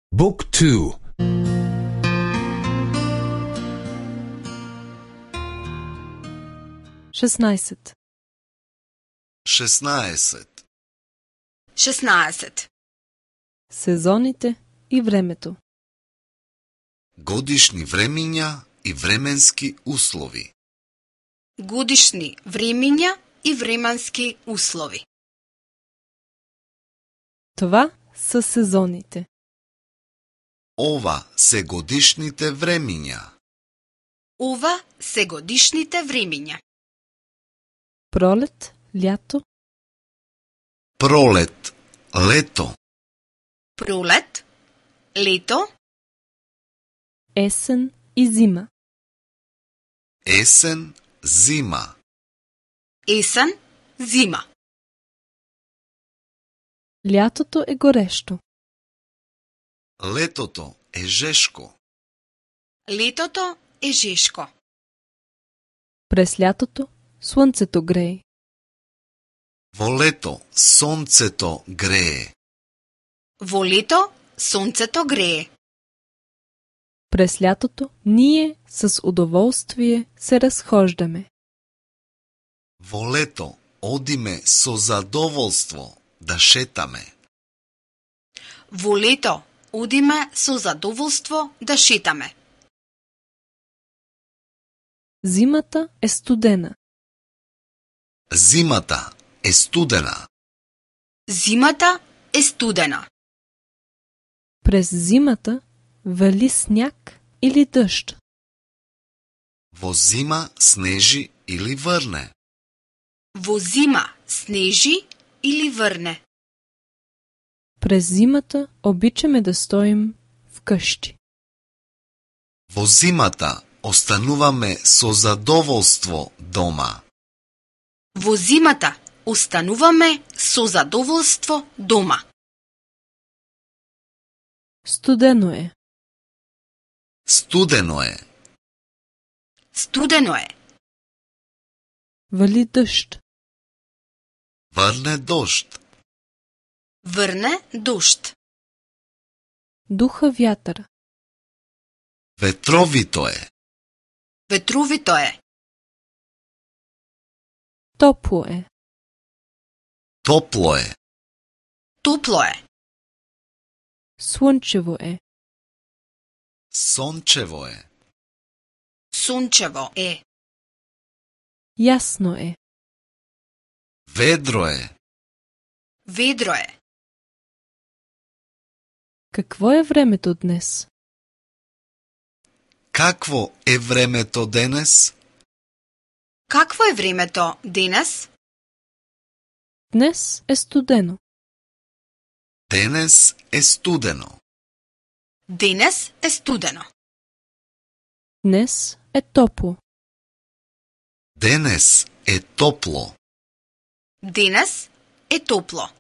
بوك تو 16. 16. 16. Сезоните и времето. Годишни времиња и временски услови. Годишни времиња и временски услови. Това са сезоните. Ова се годишните времиња. Ова се годишните времиња. Пролет, лято, Пролет, лето, Пролет, лето, есен и зима. есен, зима. есен, зима. Лятото е горещо. Летото е жешко. Летото е жешко. През лятото слънцето грее. Во лето сонцето грее. Во лето сонцето грее. През лятото ние с удоволствие се разхождаме. Во лето одиме со задоволство да шетаме. Во лето одиме со задоволство да шетаме. Зимата е студена. Зимата е студена. Зимата е студена. През зимата вали сняг или дъжд. Во зима снежи или врне. Во зима снежи или врне. През зимата обичаме да стоим вкъщи. Во зимата остануваме со задоволство дома. Во зимата остануваме со задоволство дома. Студено е. Студено е. Студено е. Вали дъжд. Врне дожд. Врне дожд. Духа вятър. Ветровито е. Ветровито е. Топло е. Топло е. Топло е. Слънчево е. Сончево е. Сончево е. Ясно е. Ведро е. Ведро е. Какво е времето днес? Какво е времето денес? Какво е времето денес? Днес е студено. Денес е студено. Денес е студено. Днес е топло. Денес е топло. Денес е топло.